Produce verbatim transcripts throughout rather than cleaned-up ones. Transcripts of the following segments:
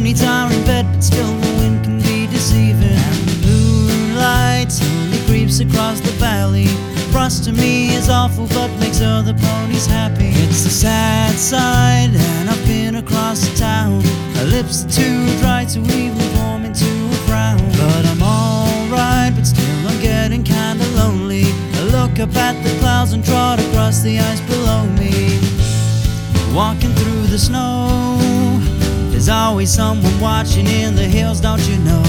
needs are in bed, but still the wind can be deceiving. And the moonlight slowly creeps across the valley. Frost to me is awful, but makes other ponies happy. It's the sad side, and I've been across the town. Her lips are too dry to even form into a frown. But I'm alright, but still I'm getting kinda lonely. I look up at the clouds and trot across the ice below me. Walking through the snow, there's always someone watching in the hills, don't you know?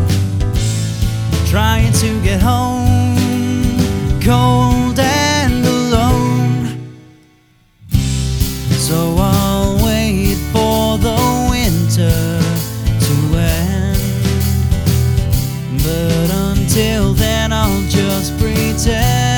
Trying to get home, cold and alone. So I'll wait for the winter to end, but until then I'll just pretend.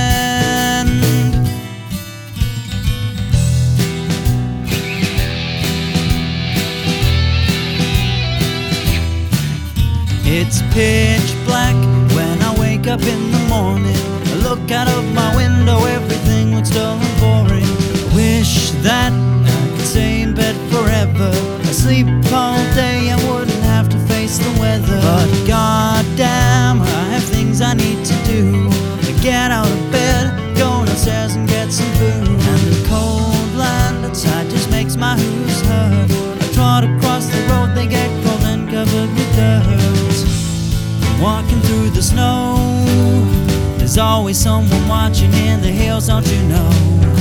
It's pitch black when I wake up in the morning. I look out of my window, everything looks dull and boring. I wish that I could stay in bed forever. I sleep all day, I wouldn't have to face the weather. But goddamn, I have things I need to do. To get out of bed, go downstairs and get some food. And the cold land outside just makes my hooves hurt. I trot across the road, they get cold and covered with dirt. Walking through the snow, there's always someone watching in the hills, don't you know?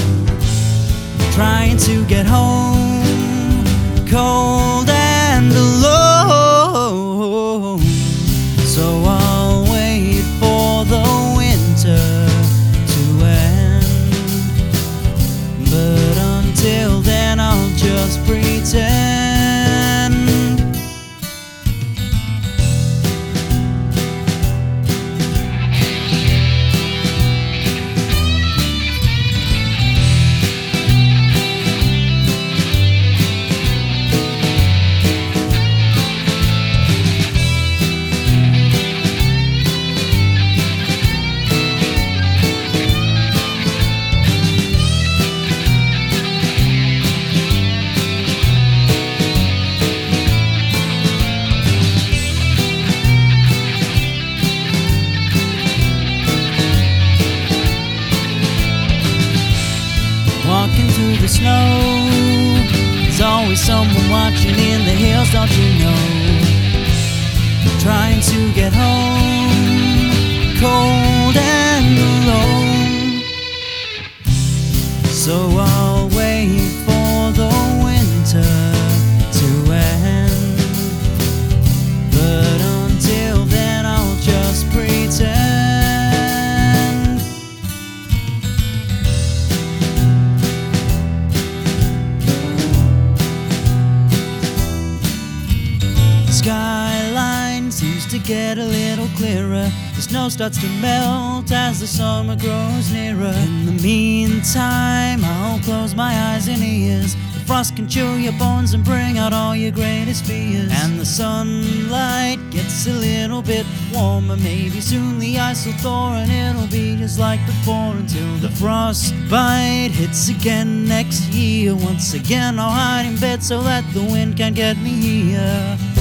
Trying to get home, cold and alone. So I'll wait for the winter to end, but until then I'll just pretend. Walking through the snow, there's always someone watching in the hills, don't you know? Trying to get home, cold and alone. So I'll wait for the winter to end, but until then I'll just pretend. Skyline seems to get a little clearer. The snow starts to melt as the summer grows nearer. In the meantime, I'll close my eyes and ears. The frost can chill your bones and bring out all your greatest fears. And the sunlight gets a little bit warmer. Maybe soon the ice will thaw and it'll be just like before, until the frostbite hits again next year. Once again I'll hide in bed so that the wind can't get me here.